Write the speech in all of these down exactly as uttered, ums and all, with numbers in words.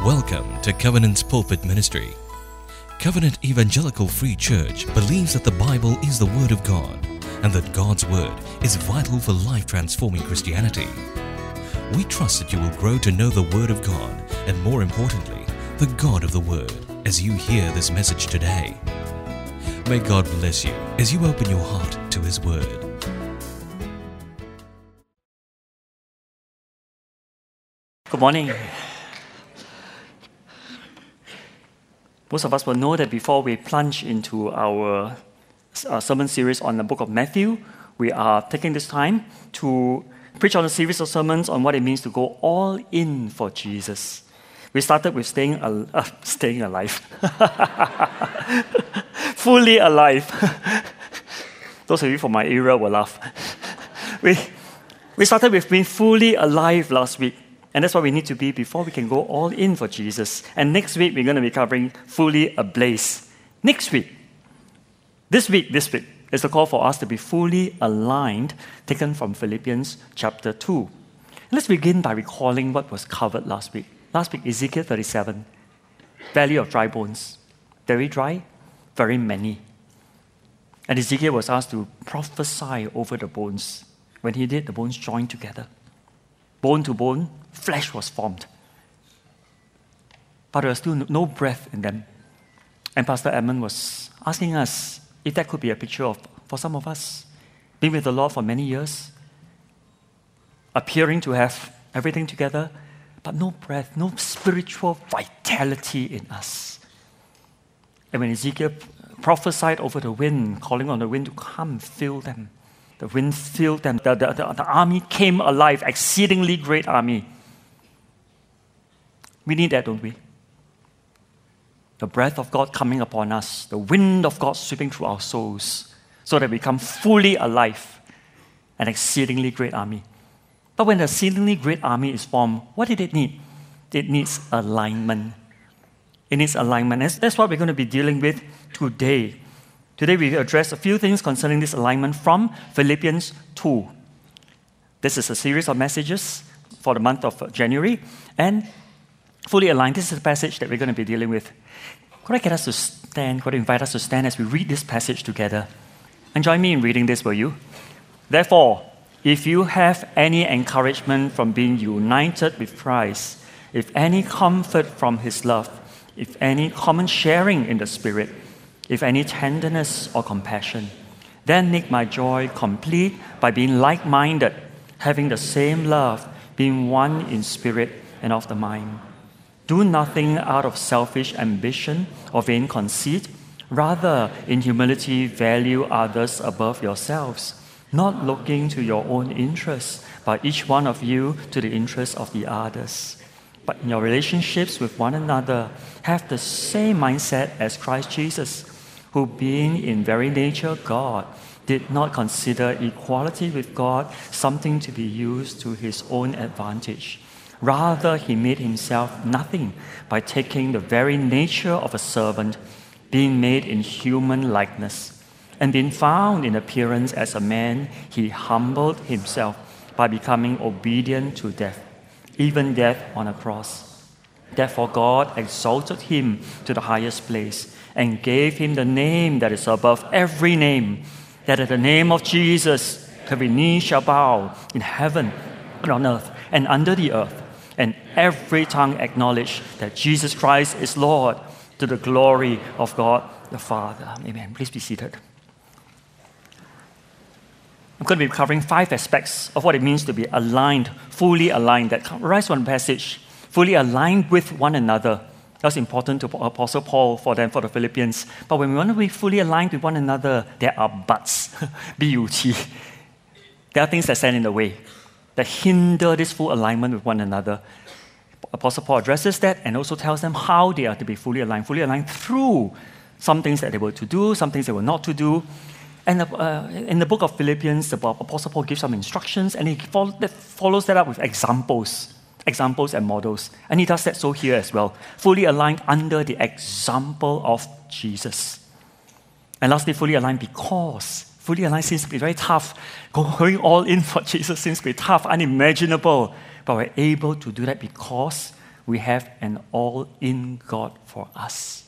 Welcome to Covenant's Pulpit Ministry. Covenant Evangelical Free Church believes that the Bible is the Word of God and that God's Word is vital for life-transforming Christianity. We trust that you will grow to know the Word of God and, more importantly, the God of the Word as you hear this message today. May God bless you as you open your heart to His Word. Good morning. Most of us will know that before we plunge into our uh, sermon series on the book of Matthew, we are taking this time to preach on a series of sermons on what it means to go all in for Jesus. We started with staying, al- uh, staying alive. Fully alive. Those of you from my era will laugh. we, we started with being fully alive last week. And that's what we need to be before we can go all in for Jesus. And next week, we're going to be covering fully ablaze. Next week, this week, this week, is the call for us to be fully aligned, taken from Philippians chapter two. Let's begin by recalling what was covered last week. Last week, Ezekiel thirty-seven, Valley of Dry Bones. Very dry, very many. And Ezekiel was asked to prophesy over the bones. When he did, the bones joined together. Bone to bone, flesh was formed. But there was still no breath in them. And Pastor Edmund was asking us if that could be a picture of, for some of us, being with the Lord for many years, appearing to have everything together, but no breath, no spiritual vitality in us. And when Ezekiel prophesied over the wind, calling on the wind to come, fill them, the wind filled them. The, the, the, the army came alive, exceedingly great army. We need that, don't we? The breath of God coming upon us, the wind of God sweeping through our souls, so that we become fully alive, an exceedingly great army. But when the exceedingly great army is formed, what did it need? It needs alignment. It needs alignment. That's, that's what we're going to be dealing with today. Today we address a few things concerning this alignment from Philippians two. This is a series of messages for the month of January. And fully aligned, this is the passage that we're going to be dealing with. Could I get us to stand? Could I invite us to stand as we read this passage together? And join me in reading this, will you? Therefore, if you have any encouragement from being united with Christ, if any comfort from His love, if any common sharing in the Spirit, if any tenderness or compassion, then make my joy complete by being like-minded, having the same love, being one in spirit and of the mind. Do nothing out of selfish ambition or vain conceit. Rather, in humility, value others above yourselves, not looking to your own interests, but each one of you to the interests of the others. But in your relationships with one another, have the same mindset as Christ Jesus, who being in very nature God, did not consider equality with God something to be used to His own advantage. Rather, He made Himself nothing by taking the very nature of a servant, being made in human likeness. And being found in appearance as a man, He humbled Himself by becoming obedient to death, even death on a cross. Therefore God exalted Him to the highest place and gave Him the name that is above every name, that at the name of Jesus every knee shall bow in heaven and on earth and under the earth, and every tongue acknowledge that Jesus Christ is Lord, to the glory of God the Father. Amen. Please be seated. I'm going to be covering five aspects of what it means to be aligned, fully aligned, that rise from the passage, fully aligned with one another. That's important to Apostle Paul for them, for the Philippians. But when we want to be fully aligned with one another, there are buts, B U T. There are things that stand in the way, that hinder this full alignment with one another. Apostle Paul addresses that and also tells them how they are to be fully aligned, fully aligned through some things that they were to do, some things they were not to do. And uh, in the book of Philippians, the Apostle Paul gives some instructions, and he follows that up with examples. Examples and models. And he does that so here as well. Fully aligned under the example of Jesus. And lastly, fully aligned because fully aligned seems to be very tough. Going all in for Jesus seems to be tough, unimaginable. But we're able to do that because we have an all-in God for us.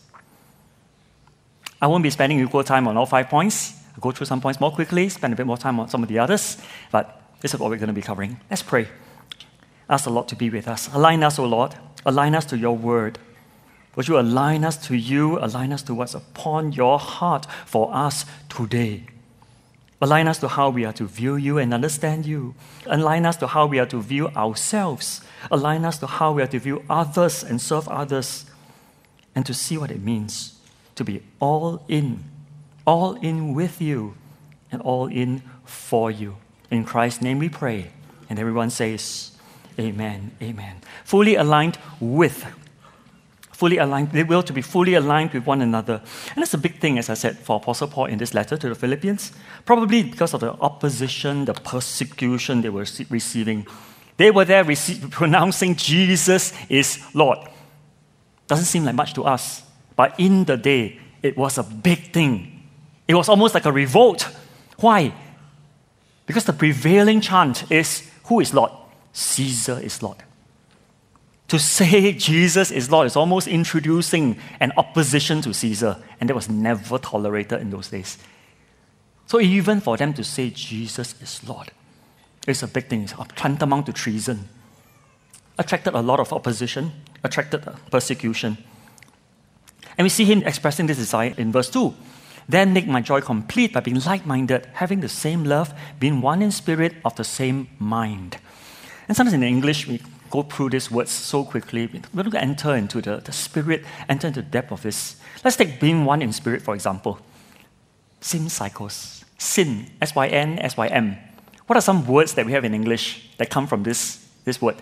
I won't be spending equal time on all five points. I'll go through some points more quickly, spend a bit more time on some of the others, but this is what we're going to be covering. Let's pray. Ask the Lord to be with us. Align us, O Lord. Align us to your word. Would you align us to you, align us to what's upon your heart for us today. Align us to how we are to view you and understand you. Align us to how we are to view ourselves. Align us to how we are to view others and serve others. And to see what it means to be all in, all in with you, and all in for you. In Christ's name we pray. And everyone says, amen, amen. Fully aligned with. Fully aligned. They will to be fully aligned with one another. And that's a big thing, as I said, for Apostle Paul in this letter to the Philippians. Probably because of the opposition, the persecution they were receiving. They were there rece- pronouncing Jesus is Lord. Doesn't seem like much to us. But in the day, it was a big thing. It was almost like a revolt. Why? Because the prevailing chant is, who is Lord? Caesar is Lord. To say Jesus is Lord is almost introducing an opposition to Caesar, and that was never tolerated in those days. So even for them to say Jesus is Lord, it's a big thing. It's tantamount to treason. Attracted a lot of opposition, attracted persecution. And we see him expressing this desire in verse two. Then make my joy complete by being like-minded, having the same love, being one in spirit, of the same mind. And sometimes in English, we go through these words so quickly. We're going to enter into the, the spirit, enter into the depth of this. Let's take being one in spirit, for example. Syn psychos. Syn, S Y N, S Y M. What are some words that we have in English that come from this, this word?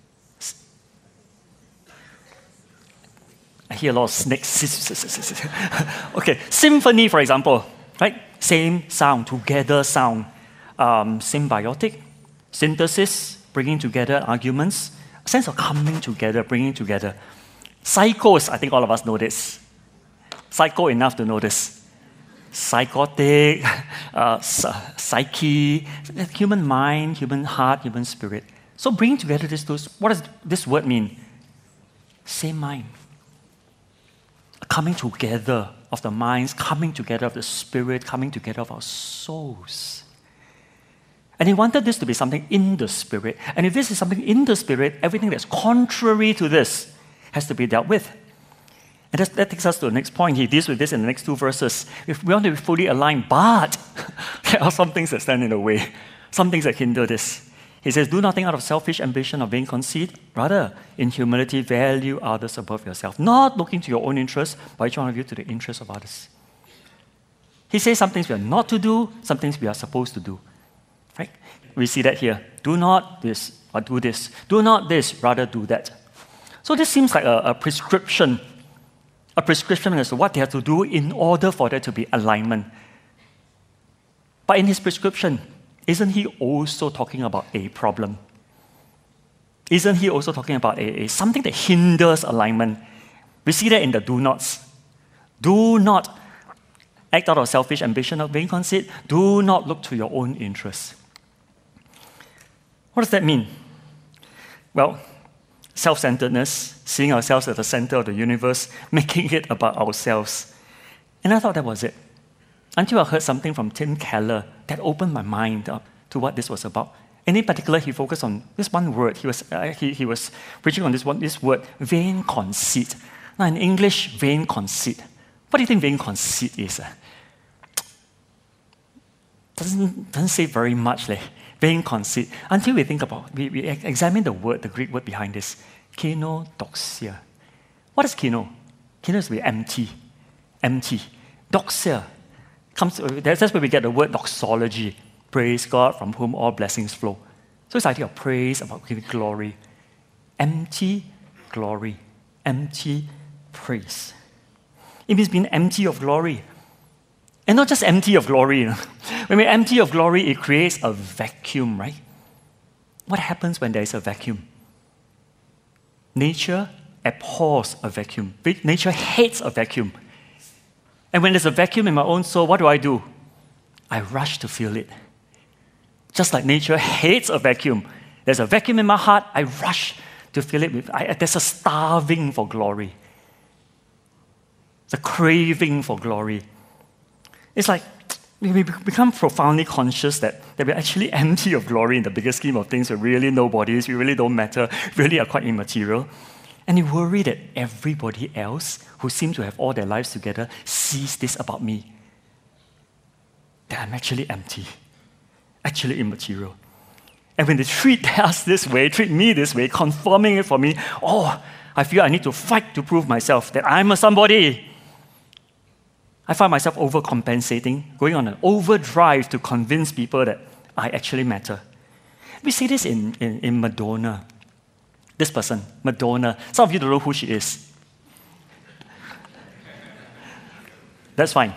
I hear a lot of snakes. Okay, symphony, for example, right? Same sound, together sound. Um, symbiotic, synthesis, bringing together arguments, a sense of coming together, bringing together. Psychos, I think all of us know this. Psycho enough to know this. Psychotic, uh, psyche, human mind, human heart, human spirit. So bringing together these two, what does this word mean? Same mind. Coming together of the minds, coming together of the spirit, coming together of our souls. And he wanted this to be something in the spirit. And if this is something in the spirit, everything that's contrary to this has to be dealt with. And that, that takes us to the next point. He deals with this in the next two verses. If we want to be fully aligned, but there are some things that stand in the way, some things that hinder this. He says, do nothing out of selfish ambition or vain conceit. Rather, in humility, value others above yourself. Not looking to your own interests, but each one of you to the interests of others. He says some things we are not to do, some things we are supposed to do. Right? We see that here. Do not this, or do this. Do not this, rather do that. So this seems like a, a prescription, a prescription as to what they have to do in order for there to be alignment. But in his prescription, isn't he also talking about a problem? Isn't he also talking about a, a something that hinders alignment? We see that in the do nots. Do not act out of selfish ambition or vain conceit. Do not look to your own interests. What does that mean? Well, self-centeredness, seeing ourselves at the center of the universe, making it about ourselves. And I thought that was it. Until I heard something from Tim Keller that opened my mind up to what this was about. And in particular, he focused on this one word. He was, uh, he, he was preaching on this one, this word, vain conceit. Now, in English, vain conceit. What do you think vain conceit is? Uh? Doesn't, doesn't say very much, leh. Vain conceit. Until we think about, we, we examine the word, the Greek word behind this. Kenodoxia. What is keno? Keno is to be empty. Empty. Doxia. Comes, that's where we get the word doxology. Praise God, from whom all blessings flow. So it's the idea of praise, about giving glory. Empty glory. Empty praise. It means being empty of glory. And not just empty of glory. You know. When we're empty of glory, it creates a vacuum, right? What happens when there is a vacuum? Nature abhors a vacuum. Nature hates a vacuum. And when there's a vacuum in my own soul, what do I do? I rush to fill it. Just like nature hates a vacuum. There's a vacuum in my heart, I rush to fill it with, I, there's a starving for glory. It's a craving for glory. It's like we become profoundly conscious that, that we're actually empty of glory in the bigger scheme of things. We're really nobodies. We really don't matter. Really are quite immaterial. And you worry that everybody else who seem to have all their lives together sees this about me. That I'm actually empty, actually immaterial. And when they treat us this way, treat me this way, confirming it for me, oh, I feel I need to fight to prove myself that I'm a somebody. I find myself overcompensating, going on an overdrive to convince people that I actually matter. We see this in, in, in Madonna. This person, Madonna. Some of you don't know who she is. That's fine.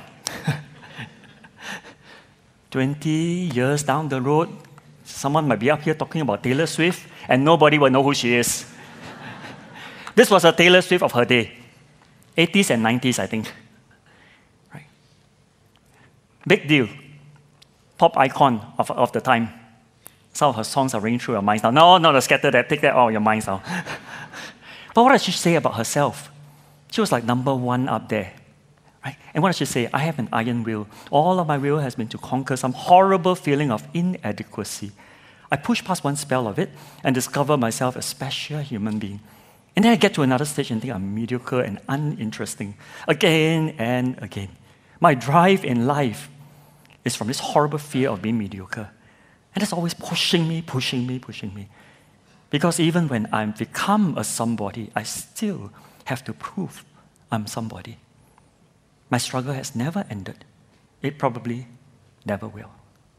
twenty years down the road, someone might be up here talking about Taylor Swift, and nobody will know who she is. This was a Taylor Swift of her day. eighties and nineties, I think. Right? Big deal. Pop icon of, of the time. Some of her songs are ringing through your minds now. No, no, no, scatter that. Take that out of your minds now. But what does she say about herself? She was like number one up there. Right? And what does she say? I have an iron will. All of my will has been to conquer some horrible feeling of inadequacy. I push past one spell of it and discover myself a special human being. And then I get to another stage and think I'm mediocre and uninteresting. Again and again. My drive in life is from this horrible fear of being mediocre. And it's always pushing me, pushing me, pushing me. Because even when I've become a somebody, I still have to prove I'm somebody. My struggle has never ended. It probably never will.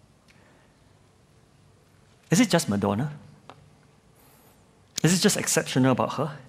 Is it just Madonna? Is it just exceptional about her?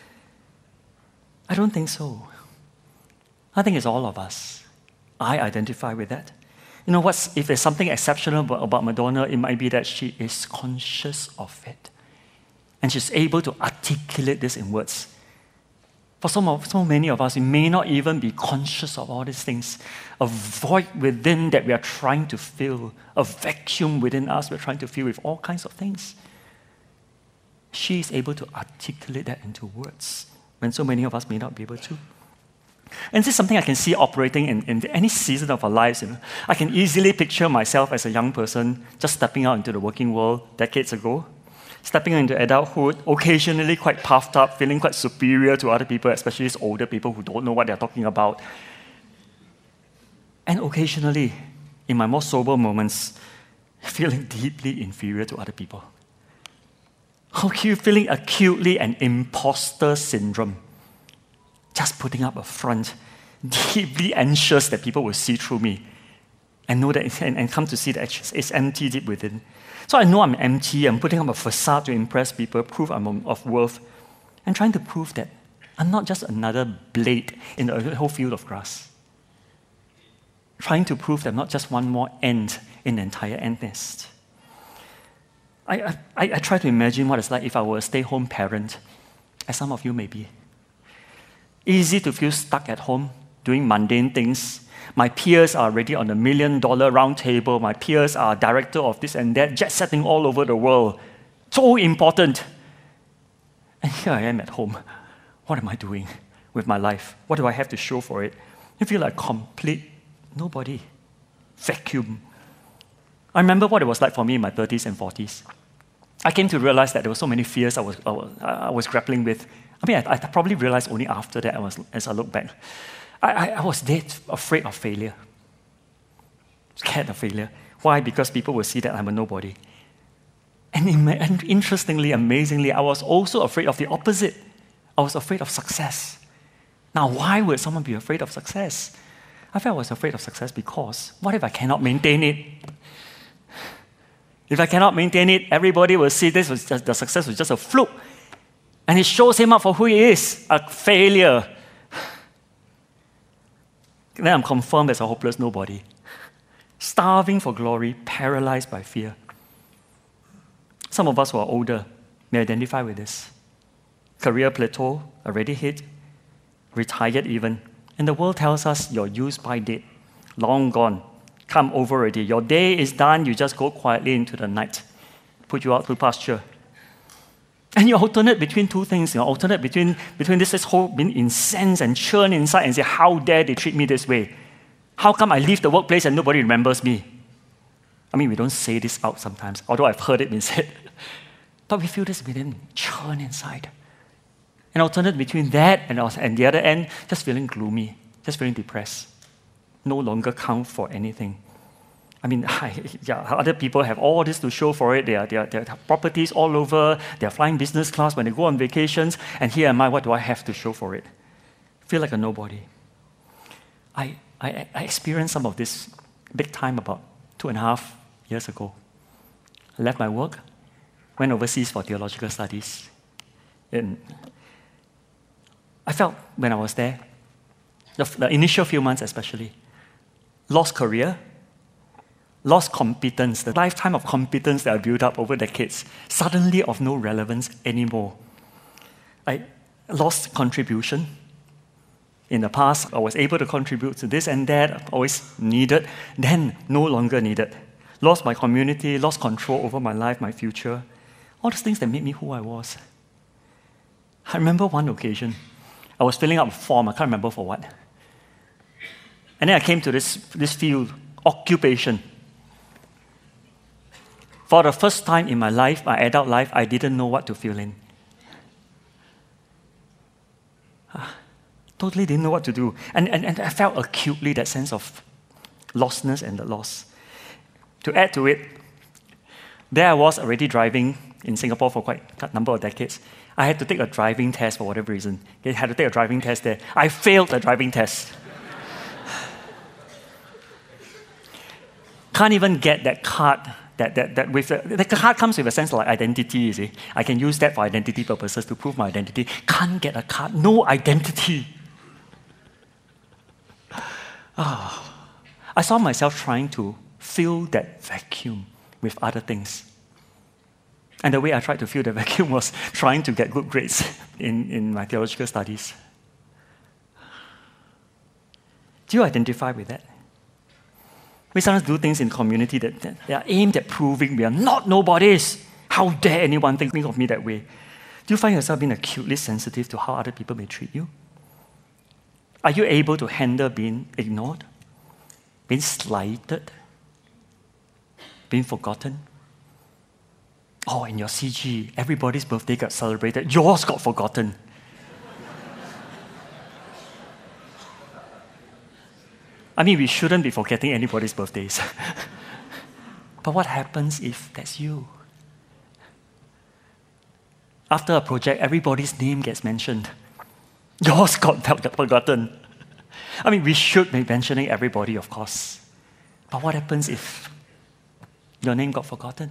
I don't think so. I think it's all of us. I identify with that. You know, what's, if there's something exceptional about, about Madonna, it might be that she is conscious of it. And she's able to articulate this in words. For some of, so many of us, we may not even be conscious of all these things. A void within that we are trying to fill, a vacuum within us we're trying to fill with all kinds of things. She is able to articulate that into words, when so many of us may not be able to. And this is something I can see operating in, in any season of our lives. You know. I can easily picture myself as a young person just stepping out into the working world decades ago, stepping into adulthood, occasionally quite puffed up, feeling quite superior to other people, especially these older people who don't know what they're talking about. And occasionally, in my more sober moments, feeling deeply inferior to other people. Feeling acutely an imposter syndrome. Just putting up a front, deeply anxious that people will see through me and know that and, and come to see that it's empty deep within. So I know I'm empty, I'm putting up a facade to impress people, prove I'm of worth, and trying to prove that I'm not just another blade in the whole field of grass. Trying to prove that I'm not just one more ant in the entire ant nest. I, I, I try to imagine what it's like if I were a stay-home parent, as some of you may be. Easy to feel stuck at home, doing mundane things. My peers are already on the million-dollar round table. My peers are director of this and that, jet-setting all over the world. So important. And here I am at home. What am I doing with my life? What do I have to show for it? I feel like complete nobody. Vacuum. I remember what it was like for me in my thirties and forties. I came to realize that there were so many fears I was, I was, I was grappling with. I mean, I, I probably realized only after that, I was, as I look back. I, I, I was dead afraid of failure. Scared of failure. Why? Because people will see that I'm a nobody. And, in, and interestingly, amazingly, I was also afraid of the opposite. I was afraid of success. Now, why would someone be afraid of success? I felt I was afraid of success because what if I cannot maintain it? If I cannot maintain it, everybody will see this was just, the success was just a fluke. And it shows him up for who he is, a failure. Then I'm confirmed as a hopeless nobody. Starving for glory, paralyzed by fear. Some of us who are older may identify with this. Career plateau, already hit, retired even. And the world tells us your use by date, long gone. Come over already. Your day is done, you just go quietly into the night. Put you out to pasture. And you alternate between two things. You alternate between, between this, this whole being incensed and churn inside and say, how dare they treat me this way? How come I leave the workplace and nobody remembers me? I mean, we don't say this out sometimes, although I've heard it being said. But we feel this within, churn inside. And alternate between that and, and the other end, just feeling gloomy, just feeling depressed. No longer count for anything. I mean, yeah, other people have all this to show for it. They are, they, are, they have properties all over. They're flying business class when they go on vacations. And here am I, what do I have to show for it? Feel like a nobody. I, I, I experienced some of this big time about two and a half years ago. I left my work, went overseas for theological studies. And I felt when I was there, the, the initial few months especially, lost career, lost competence, the lifetime of competence that I built up over decades, suddenly of no relevance anymore. I lost contribution. In the past, I was able to contribute to this and that, always needed, then no longer needed. Lost my community, lost control over my life, my future. All those things that made me who I was. I remember one occasion, I was filling out a form, I can't remember for what. And then I came to this, this field, occupation. For the first time in my life, my adult life, I didn't know what to fill in. Totally didn't know what to do. And, and, and I felt acutely that sense of lostness and the loss. To add to it, there I was already driving in Singapore for quite a number of decades. I had to take a driving test for whatever reason. I had to take a driving test there. I failed the driving test. Can't even get that card. That, that, that with the, the card comes with a sense of like identity, you see. I can use that for identity purposes to prove my identity. Can't get a card, no identity. Oh. I saw myself trying to fill that vacuum with other things. And the way I tried to fill the vacuum was trying to get good grades in, in my theological studies. Do you identify with that? We sometimes do things in community that, that they are aimed at proving we are not nobodies. How dare anyone think, think of me that way? Do you find yourself being acutely sensitive to how other people may treat you? Are you able to handle being ignored, being slighted, being forgotten? Oh, in your C G, everybody's birthday got celebrated. Yours got forgotten. I mean, we shouldn't be forgetting anybody's birthdays. But what happens if that's you? After a project, everybody's name gets mentioned. Yours got forgotten. I mean, we should be mentioning everybody, of course. But what happens if your name got forgotten?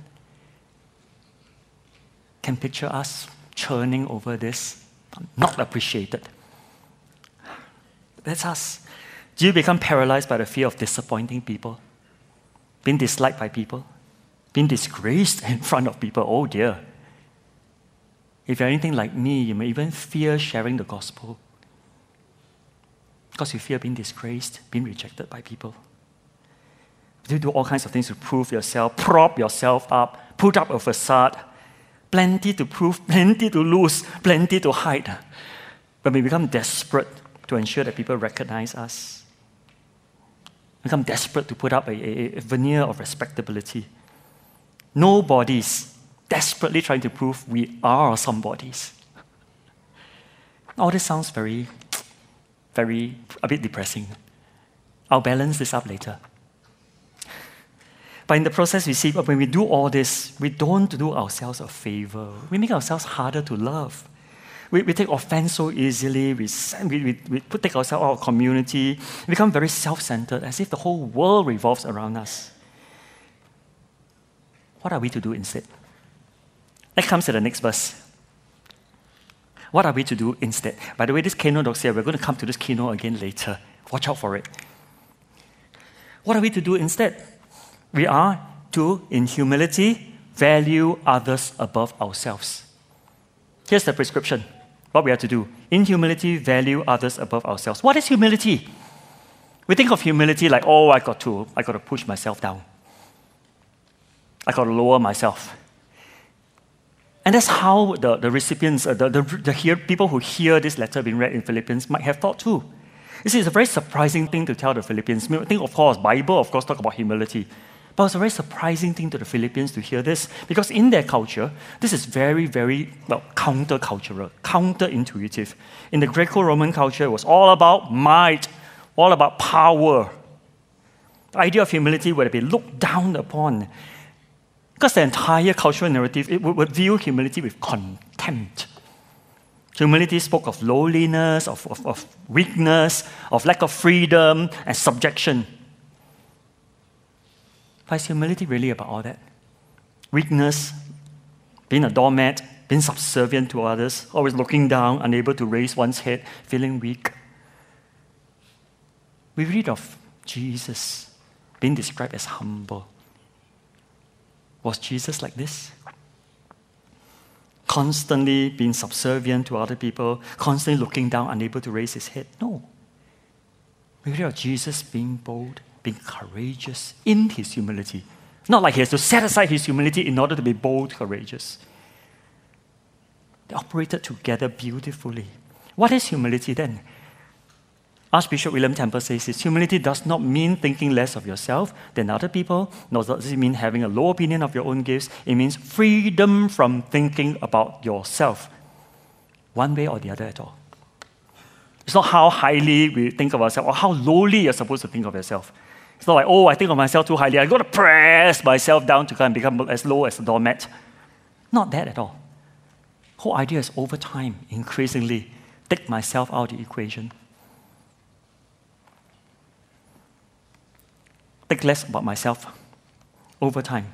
Can picture us churning over this, not appreciated. That's us. Do you become paralyzed by the fear of disappointing people? Being disliked by people? Being disgraced in front of people? Oh dear. If you're anything like me, you may even fear sharing the gospel because you fear being disgraced, being rejected by people. You do all kinds of things to prove yourself, prop yourself up, put up a facade. Plenty to prove, plenty to lose, plenty to hide. But we become desperate to ensure that people recognize us. Become desperate to put up a, a, a veneer of respectability. Nobody's desperately trying to prove we are somebodies. All this sounds very, very, a bit depressing. I'll balance this up later. But in the process, we see when we do all this, we don't do ourselves a favor. We make ourselves harder to love. We, we take offense so easily. We, we, we, we put, take ourselves out of community. We become very self-centered, as if the whole world revolves around us. What are we to do instead? That comes to the next verse. What are we to do instead? By the way, this kenodoxia, we're going to come to this keno again later. Watch out for it. What are we to do instead? We are to, in humility, value others above ourselves. Here's the prescription. What we have to do. In humility, value others above ourselves. What is humility? We think of humility like, oh, I got to, I got to push myself down. I got to lower myself. And that's how the, the recipients, uh, the, the, the hear, people who hear this letter being read in Philippians might have thought too. You see, it's a very surprising thing to tell the Philippians. I think, of course, Bible, of course, talk about humility. But it's a very surprising thing to the Philippians to hear this, because in their culture, this is very, very, well, counter-cultural, counter-intuitive. In the Greco-Roman culture, it was all about might, all about power. The idea of humility would be looked down upon, because the entire cultural narrative it would, would view humility with contempt. Humility spoke of lowliness, of, of, of weakness, of lack of freedom and subjection. But is humility really about all that? Weakness, being a doormat, being subservient to others, always looking down, unable to raise one's head, feeling weak. We read of Jesus being described as humble. Was Jesus like this? Constantly being subservient to other people, constantly looking down, unable to raise his head? No. We read of Jesus being bold, being courageous in his humility. Not like he has to set aside his humility in order to be bold, courageous. They operated together beautifully. What is humility then? Archbishop William Temple says this: humility does not mean thinking less of yourself than other people, nor does it mean having a low opinion of your own gifts. It means freedom from thinking about yourself, one way or the other at all. It's not how highly we think of ourselves or how lowly you're supposed to think of yourself. It's not like, oh, I think of myself too highly, I've got to press myself down to kind of become as low as a doormat. Not that at all. The whole idea is over time, increasingly, take myself out of the equation. Think less about myself over time.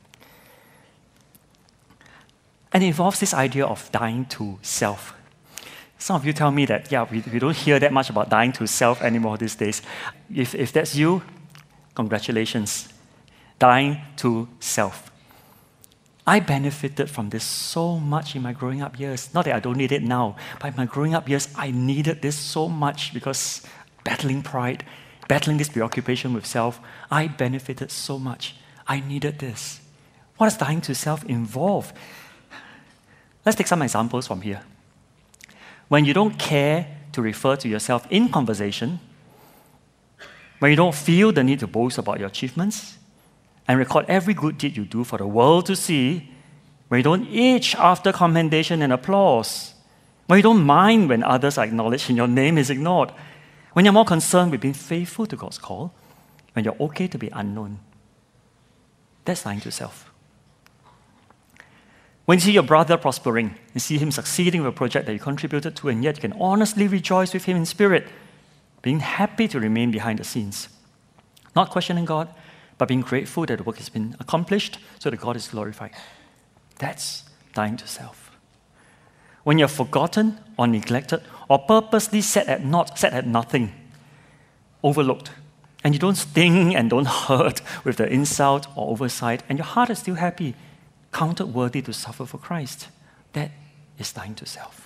And it involves this idea of dying to self. Some of you tell me that, yeah, we, we don't hear that much about dying to self anymore these days. If, if that's you, congratulations. Dying to self. I benefited from this so much in my growing up years. Not that I don't need it now, but in my growing up years, I needed this so much because battling pride, battling this preoccupation with self, I benefited so much. I needed this. What does dying to self involve? Let's take some examples from here. When you don't care to refer to yourself in conversation, when you don't feel the need to boast about your achievements, and record every good deed you do for the world to see, when you don't itch after commendation and applause, when you don't mind when others are acknowledged and your name is ignored, when you're more concerned with being faithful to God's call, when you're okay to be unknown. That's dying to self. When you see your brother prospering, you see him succeeding with a project that you contributed to, and yet you can honestly rejoice with him in spirit, being happy to remain behind the scenes. Not questioning God, but being grateful that the work has been accomplished so that God is glorified. That's dying to self. When you're forgotten or neglected or purposely set at naught, set at nothing, overlooked, and you don't sting and don't hurt with the insult or oversight, and your heart is still happy, counted worthy to suffer for Christ, that is dying to self.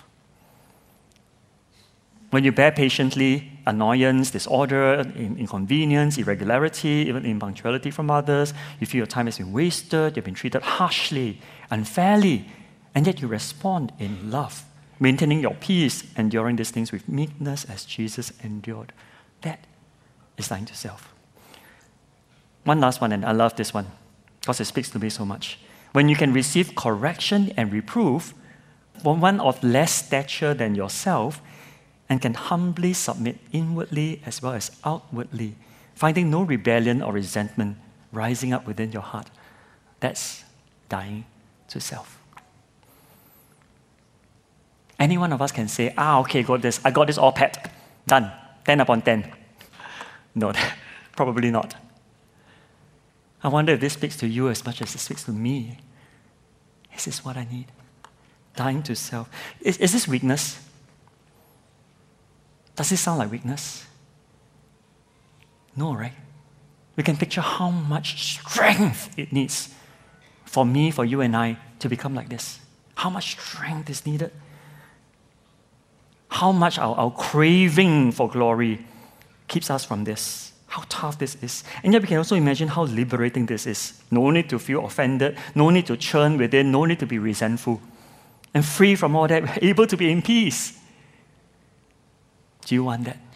When you bear patiently annoyance, disorder, inconvenience, irregularity, even impunctuality from others, you feel your time has been wasted, you've been treated harshly, unfairly, and yet you respond in love, maintaining your peace, enduring these things with meekness as Jesus endured. That is dying to self. One last one, and I love this one because it speaks to me so much. When you can receive correction and reproof from one of less stature than yourself, and can humbly submit inwardly as well as outwardly, finding no rebellion or resentment rising up within your heart. That's dying to self. Any one of us can say, ah, okay, got this. I got this all pat. Done. ten upon ten. No, probably not. I wonder if this speaks to you as much as it speaks to me. This is what I need. Dying to self. Is, is this weakness? Does this sound like weakness? No, right? We can picture how much strength it needs for me, for you and I, to become like this. How much strength is needed. How much our, our craving for glory keeps us from this. How tough this is. And yet we can also imagine how liberating this is. No need to feel offended, no need to churn within, no need to be resentful. and free from all that, able to be in peace. Do you want that?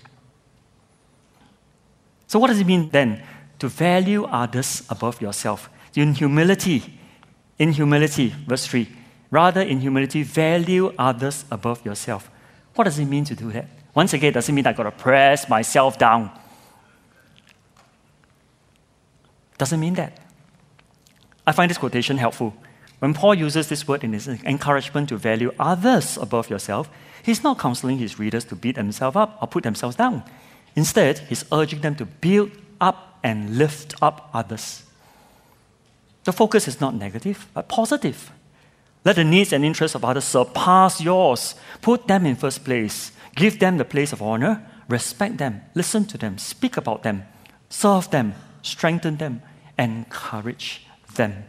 So what does it mean then to value others above yourself? In humility, in humility, verse three, rather in humility, value others above yourself. What does it mean to do that? Once again, it doesn't mean I've got to press myself down. Doesn't mean that. I find this quotation helpful. When Paul uses this word in his encouragement to value others above yourself, he's not counseling his readers to beat themselves up or put themselves down. Instead, he's urging them to build up and lift up others. The focus is not negative, but positive. Let the needs and interests of others surpass yours. Put them in first place. Give them the place of honor. Respect them. Listen to them. Speak about them. Serve them. Strengthen them. Encourage them.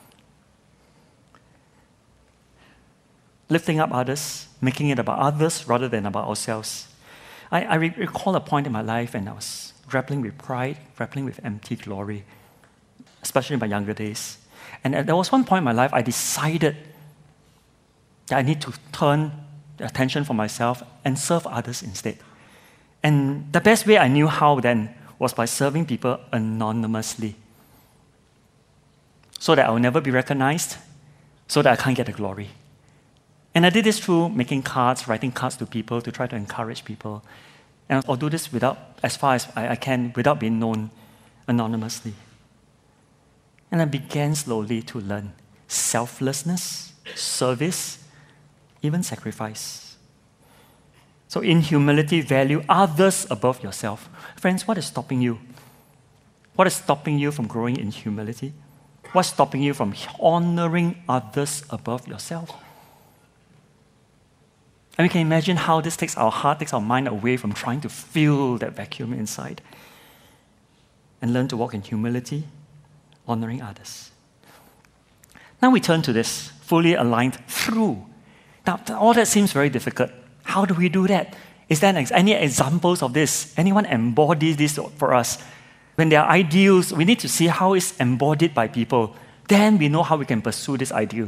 Lifting up others, making it about others rather than about ourselves. I, I recall a point in my life when I was grappling with pride, grappling with empty glory, especially in my younger days. And there was one point in my life I decided that I need to turn the attention from myself and serve others instead. And the best way I knew how then was by serving people anonymously, so that I will never be recognized, so that I can't get the glory. And I did this through making cards, writing cards to people to try to encourage people. And I'll do this without, as far as I, I can, without being known anonymously. And I began slowly to learn selflessness, service, even sacrifice. So in humility, value others above yourself. Friends, what is stopping you? What is stopping you from growing in humility? What's stopping you from honoring others above yourself? And we can imagine how this takes our heart, takes our mind away from trying to fill that vacuum inside and learn to walk in humility, honoring others. Now we turn to this, fully aligned through. Now, all that seems very difficult. How do we do that? Is there any examples of this? Anyone embody this for us? When there are ideals, we need to see how it's embodied by people. Then we know how we can pursue this ideal.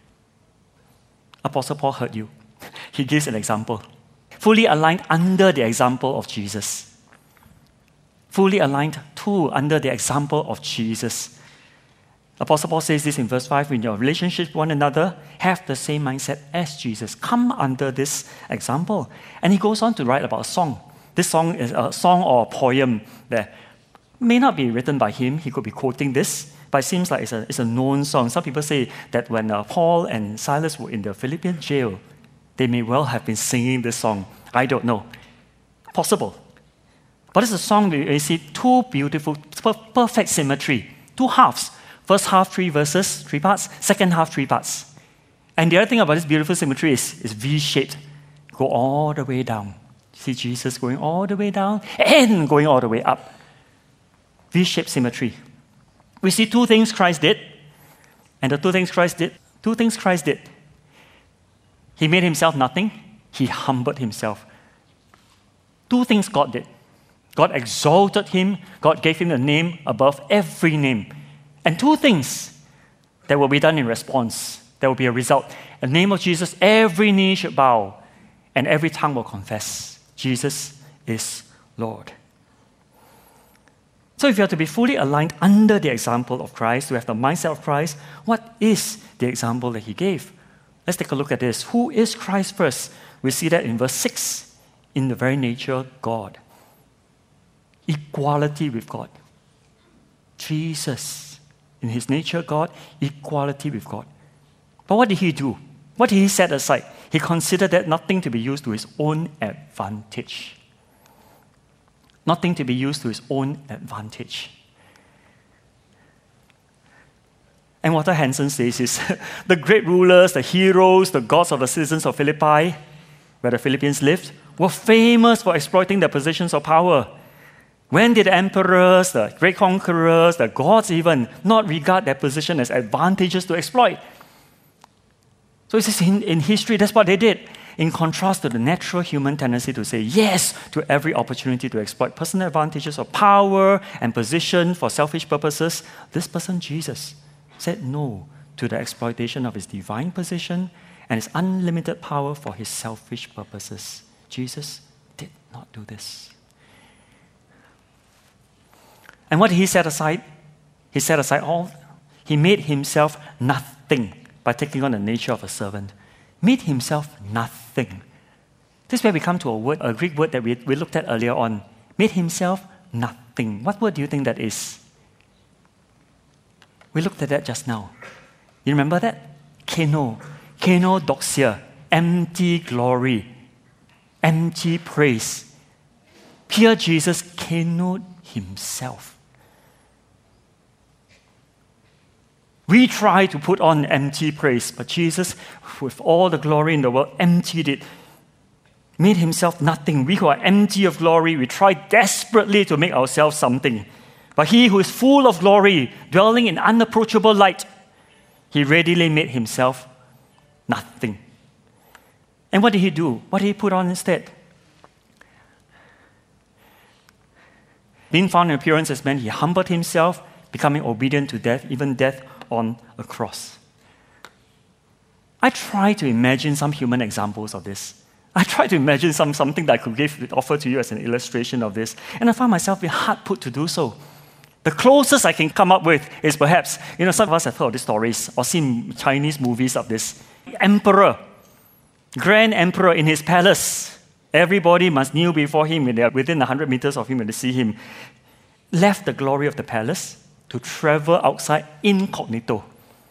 Apostle Paul heard you. He gives an example. Fully aligned under the example of Jesus. Fully aligned too under the example of Jesus. Apostle Paul says this in verse five, in your relationship with one another, have the same mindset as Jesus. Come under this example. And he goes on to write about a song. This song is a song or a poem that may not be written by him. He could be quoting this, but it seems like it's a, it's a known song. Some people say that when uh, Paul and Silas were in the Philippian jail, they may well have been singing this song. I don't know. Possible. But it's a song where you see two beautiful, perfect symmetry. Two halves. First half, three verses, three parts. Second half, three parts. And the other thing about this beautiful symmetry is it's V-shaped. Go all the way down. See Jesus going all the way down and going all the way up. V-shaped symmetry. We see two things Christ did. And the two things Christ did, two things Christ did. He made himself nothing. He humbled himself. Two things God did. God exalted him. God gave him a name above every name. And two things that will be done in response. There will be a result. In the name of Jesus, every knee should bow and every tongue will confess Jesus is Lord. So if you have to be fully aligned under the example of Christ, to have the mindset of Christ, what is the example that he gave? Let's take a look at this. Who is Christ first? We see that in verse six, in the very nature God. Equality with God. Jesus, in his nature God, equality with God. But what did he do? What did he set aside? He considered that nothing to be used to his own advantage. Nothing to be used to his own advantage. And Walter Hansen says is, the great rulers, the heroes, the gods of the citizens of Philippi, where the Philippians lived, were famous for exploiting their positions of power. When did the emperors, the great conquerors, the gods even, not regard their position as advantageous to exploit? So it says in, in history, that's what they did. In contrast to the natural human tendency to say yes to every opportunity to exploit personal advantages of power and position for selfish purposes, this person, Jesus, said no to the exploitation of his divine position and his unlimited power for his selfish purposes. Jesus did not do this. And what did he set aside? He set aside all. He made himself nothing by taking on the nature of a servant. Made himself nothing. This is where we come to a word, a Greek word that we, we looked at earlier on. Made himself nothing. What word do you think that is? We looked at that just now. You remember that? Keno. Kenodoxia. Empty glory. Empty praise. Here Jesus kenoed himself. We try to put on empty praise, but Jesus, with all the glory in the world, emptied it. Made himself nothing. We who are empty of glory, we try desperately to make ourselves something. But he who is full of glory, dwelling in unapproachable light, he readily made himself nothing. And what did he do? What did he put on instead? Being found in appearance as man, he humbled himself, becoming obedient to death, even death on a cross. I try to imagine some human examples of this. I try to imagine some, something that I could give, offer to you as an illustration of this, and I find myself being hard put to do so. The closest I can come up with is perhaps, you know, some of us have heard of these stories or seen Chinese movies of this. Emperor, grand emperor in his palace. Everybody must kneel before him when they are within one hundred meters of him when they see him. Left the glory of the palace to travel outside incognito.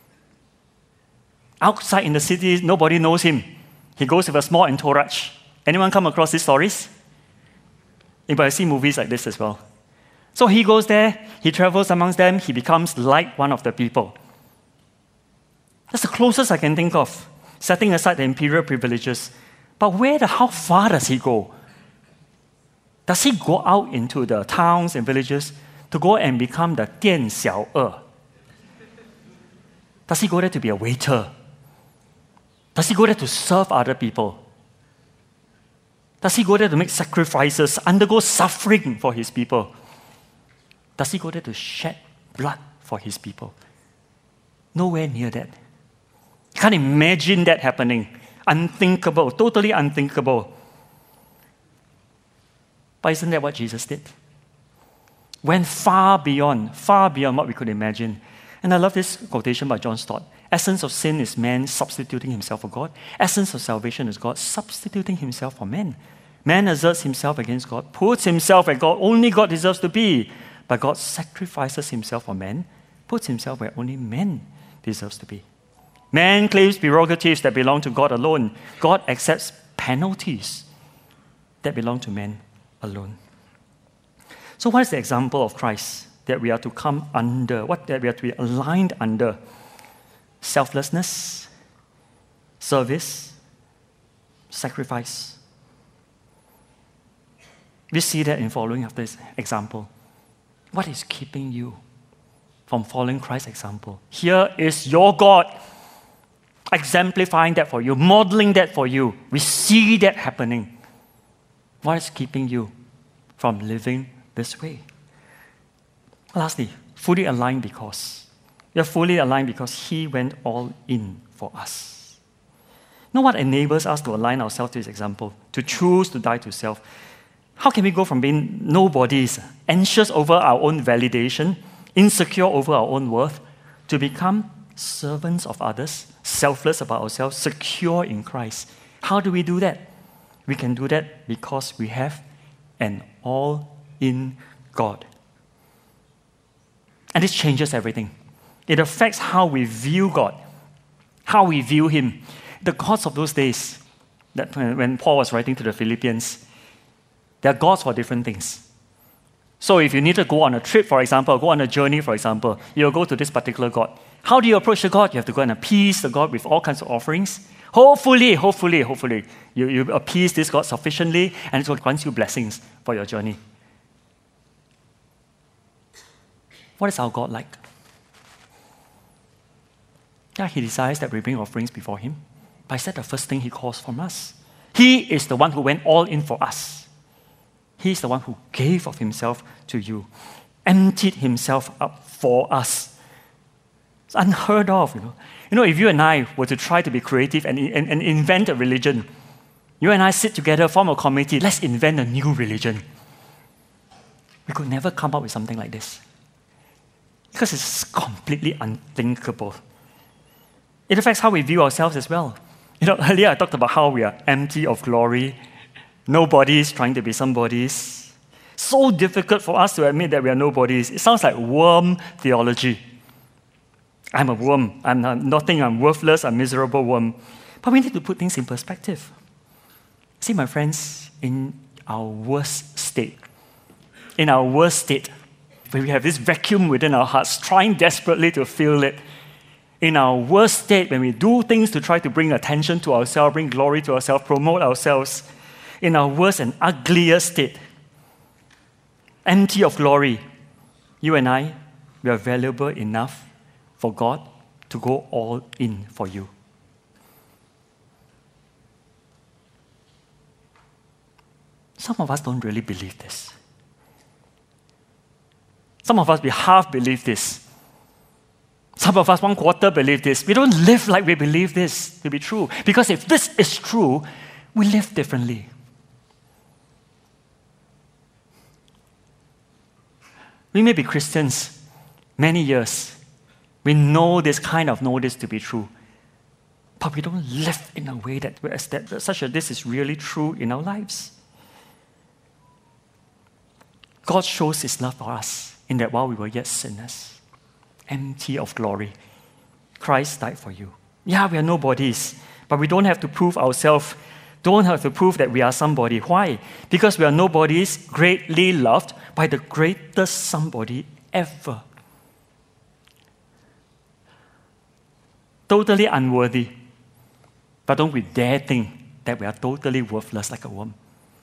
Outside in the city, nobody knows him. He goes with a small entourage. Anyone come across these stories? But I see movies like this as well. So he goes there, he travels amongst them, he becomes like one of the people. That's the closest I can think of, setting aside the imperial privileges. But where the, how far does he go? Does he go out into the towns and villages to go and become the Dian Xiao Er? Does he go there to be a waiter? Does he go there to serve other people? Does he go there to make sacrifices, undergo suffering for his people? Does he go there to shed blood for his people? Nowhere near that. You can't imagine that happening. Unthinkable, totally unthinkable. But isn't that what Jesus did? Went far beyond, far beyond what we could imagine. And I love this quotation by John Stott. Essence of sin is man substituting himself for God. Essence of salvation is God substituting himself for man. Man asserts himself against God, puts himself where God only God deserves to be. But God sacrifices himself for man, puts himself where only man deserves to be. Man claims prerogatives that belong to God alone. God accepts penalties that belong to man alone. So what is the example of Christ that we are to come under, what that we are to be aligned under? Selflessness, service, sacrifice. We see that in following after this example. What is keeping you from following Christ's example? Here is your God, exemplifying that for you, modeling that for you. We see that happening. What is keeping you from living this way? Lastly, fully aligned because. We are fully aligned because He went all in for us. Know what enables us to align ourselves to His example, to choose to die to self? How can we go from being nobodies, anxious over our own validation, insecure over our own worth, to become servants of others, selfless about ourselves, secure in Christ? How do we do that? We can do that because we have an all-in God. And this changes everything. It affects how we view God, how we view Him. The gods of those days, that when Paul was writing to the Philippians, there are gods for different things. So if you need to go on a trip, for example, go on a journey, for example, you'll go to this particular god. How do you approach the god? You have to go and appease the god with all kinds of offerings. Hopefully, hopefully, hopefully, you, you appease this god sufficiently, and it grants you blessings for your journey. What is our God like? Yeah, He desires that we bring offerings before Him, but is that the first thing He calls from us? He is the one who went all in for us. He's the one who gave of Himself to you, emptied Himself up for us. It's unheard of, you know. You know, if you and I were to try to be creative and, and, and invent a religion, you and I sit together, form a committee, let's invent a new religion. We could never come up with something like this. Because it's completely unthinkable. It affects how we view ourselves as well. You know, earlier I talked about how we are empty of glory. Nobodies trying to be somebodies. So difficult for us to admit that we are nobodies. It sounds like worm theology. I'm a worm. I'm not, nothing. I'm worthless. I'm a miserable worm. But we need to put things in perspective. See, my friends, in our worst state, in our worst state, where we have this vacuum within our hearts, trying desperately to fill it, in our worst state, when we do things to try to bring attention to ourselves, bring glory to ourselves, promote ourselves, in our worst and ugliest state, empty of glory, you and I, we are valuable enough for God to go all in for you. Some of us don't really believe this. Some of us, we half believe this. Some of us, one quarter believe this. We don't live like we believe this to be true. Because if this is true, we live differently. We may be Christians many years. We know this kind of know this to be true. But we don't live in a way that, that such that this is really true in our lives. God shows His love for us in that while we were yet sinners, empty of glory, Christ died for you. Yeah, we are nobodies, but we don't have to prove ourselves, don't have to prove that we are somebody. Why? Because we are nobodies, greatly loved by the greatest somebody ever. Totally unworthy, but don't we dare think that we are totally worthless like a worm.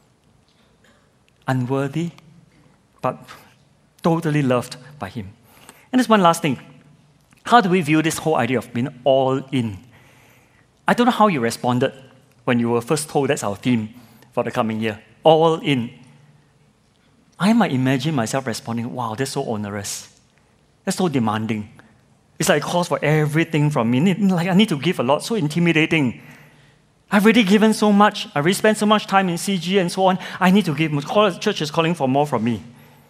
Unworthy, but totally loved by Him. And there's one last thing. How do we view this whole idea of being all in? I don't know how you responded when you were first told that's our theme for the coming year. All in. I might imagine myself responding, wow, that's so onerous. That's so demanding. It's like it calls for everything from me. Like I need to give a lot, so intimidating. I've already given so much. I've already spent so much time in C G and so on. I need to give more. The church is calling for more from me.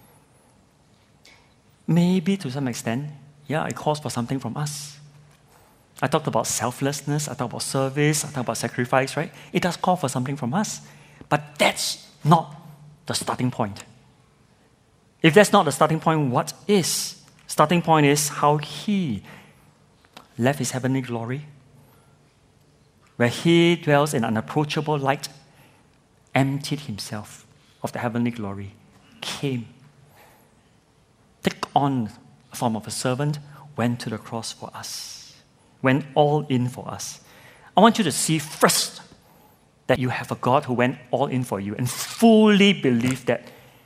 Maybe to some extent, yeah, it calls for something from us. I talked about selflessness, I talked about service, I talked about sacrifice, right? It does call for something from us. But that's not the starting point. If that's not the starting point, what is? Starting point is how He left His heavenly glory, where He dwells in unapproachable light, emptied Himself of the heavenly glory, came, took on a form of a servant, went to the cross for us, went all in for us. I want you to see first that you have a God who went all in for you and fully believe that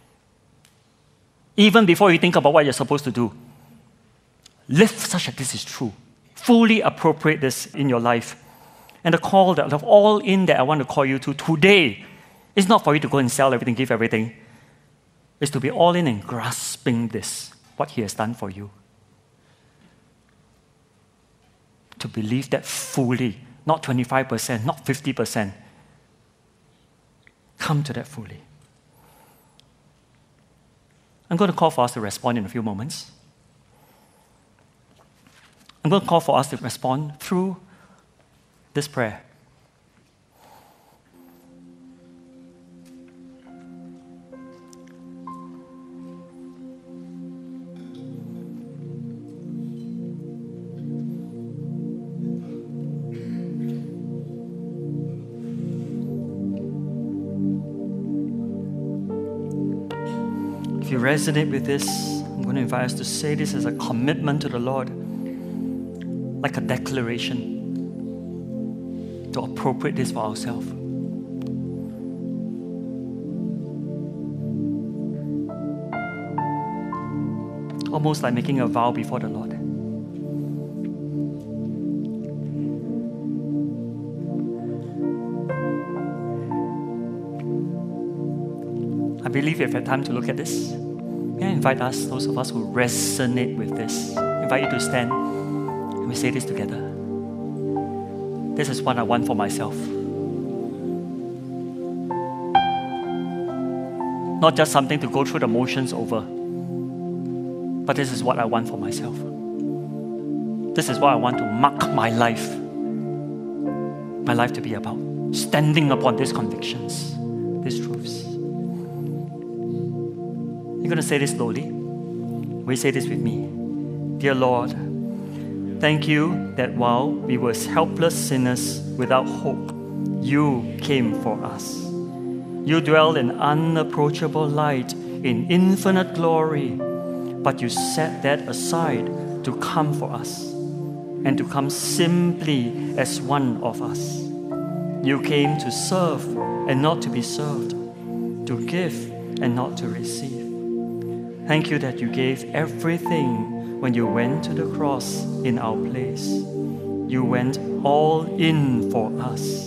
even before you think about what you're supposed to do, live such that this is true. Fully appropriate this in your life. And the call that of all in that I want to call you to today is not for you to go and sell everything, give everything. It's to be all in and grasping this, what He has done for you. To believe that fully, not twenty-five percent, not fifty percent. Come to that fully. I'm going to call for us to respond in a few moments. I'm going to call for us to respond through this prayer. If you resonate with this, I'm going to invite us to say this as a commitment to the Lord, like a declaration, to appropriate this for ourselves. Almost like making a vow before the Lord. I believe you've had time to look at this. May I invite us, those of us who resonate with this, invite you to stand and we say this together. This is what I want for myself. Not just something to go through the motions over, but this is what I want for myself. This is what I want to mark my life. My life to be about. Standing upon these convictions, these truths. You're going to say this slowly. Will you say this with me? Dear Lord, thank you that while we were helpless sinners without hope, you came for us. You dwell in unapproachable light, in infinite glory, but you set that aside to come for us and to come simply as one of us. You came to serve and not to be served, to give and not to receive. Thank you that you gave everything when you went to the cross in our place. You went all in for us.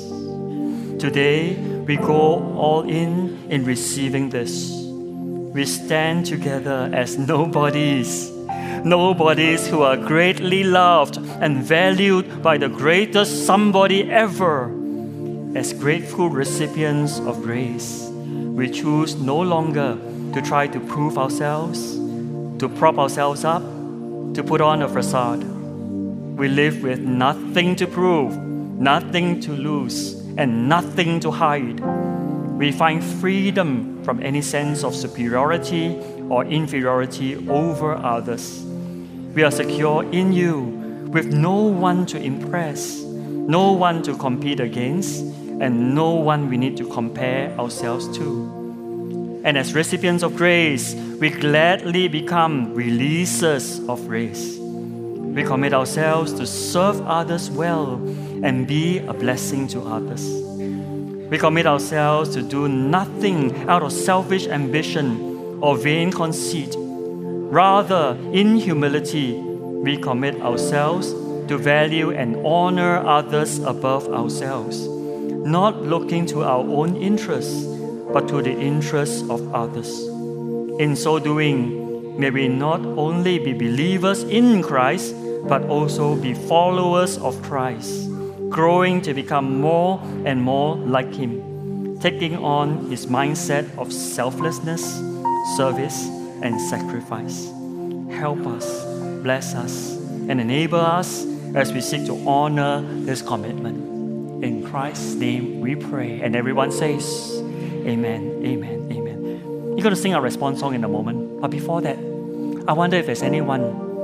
Today, we go all in in receiving this. We stand together as nobodies, nobodies who are greatly loved and valued by the greatest somebody ever. As grateful recipients of grace, we choose no longer to try to prove ourselves, to prop ourselves up, to put on a facade. We live with nothing to prove, nothing to lose, and nothing to hide. We find freedom from any sense of superiority or inferiority over others. We are secure in you, with no one to impress, no one to compete against, and no one we need to compare ourselves to. And as recipients of grace, we gladly become releasers of grace. We commit ourselves to serve others well and be a blessing to others. We commit ourselves to do nothing out of selfish ambition or vain conceit. Rather, in humility, we commit ourselves to value and honor others above ourselves, not looking to our own interests, but to the interests of others. In so doing, may we not only be believers in Christ, but also be followers of Christ, growing to become more and more like Him, taking on His mindset of selflessness, service, and sacrifice. Help us, bless us, and enable us as we seek to honor this commitment. In Christ's name we pray. And everyone says, Amen, amen, amen. You're going to sing our response song in a moment. But before that, I wonder if there's anyone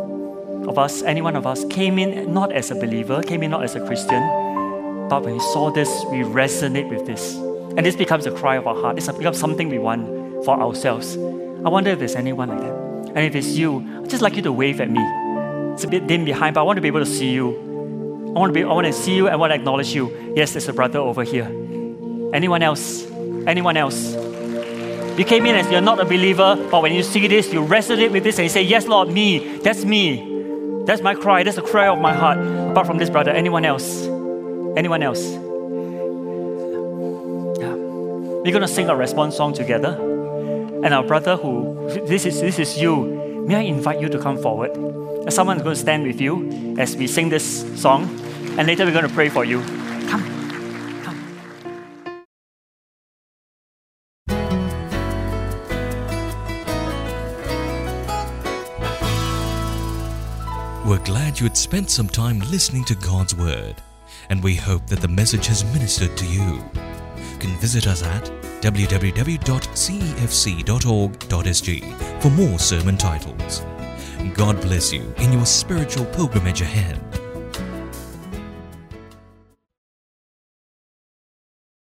of us, any one of us came in not as a believer, came in not as a Christian, but when we saw this, we resonate with this. And this becomes a cry of our heart. It becomes something we want for ourselves. I wonder if there's anyone like that. And if it's you, I'd just like you to wave at me. It's a bit dim behind, but I want to be able to see you. I want to be, I want to see you and I want to acknowledge you. Yes, there's a brother over here. Anyone else? Anyone else? You came in as you're not a believer, but when you see this, you resonate with this and you say, yes, Lord, me. That's me. That's my cry. That's the cry of my heart. Apart from this brother, anyone else? Anyone else? Yeah. We're going to sing a response song together. And our brother who, this is, this is you, may I invite you to come forward? Someone's going to stand with you as we sing this song. And later we're going to pray for you. Come. Come. We're glad you had spent some time listening to God's Word, and we hope that the message has ministered to you. You can visit us at w w w dot c e f c dot org dot s g for more sermon titles. God bless you in your spiritual pilgrimage ahead.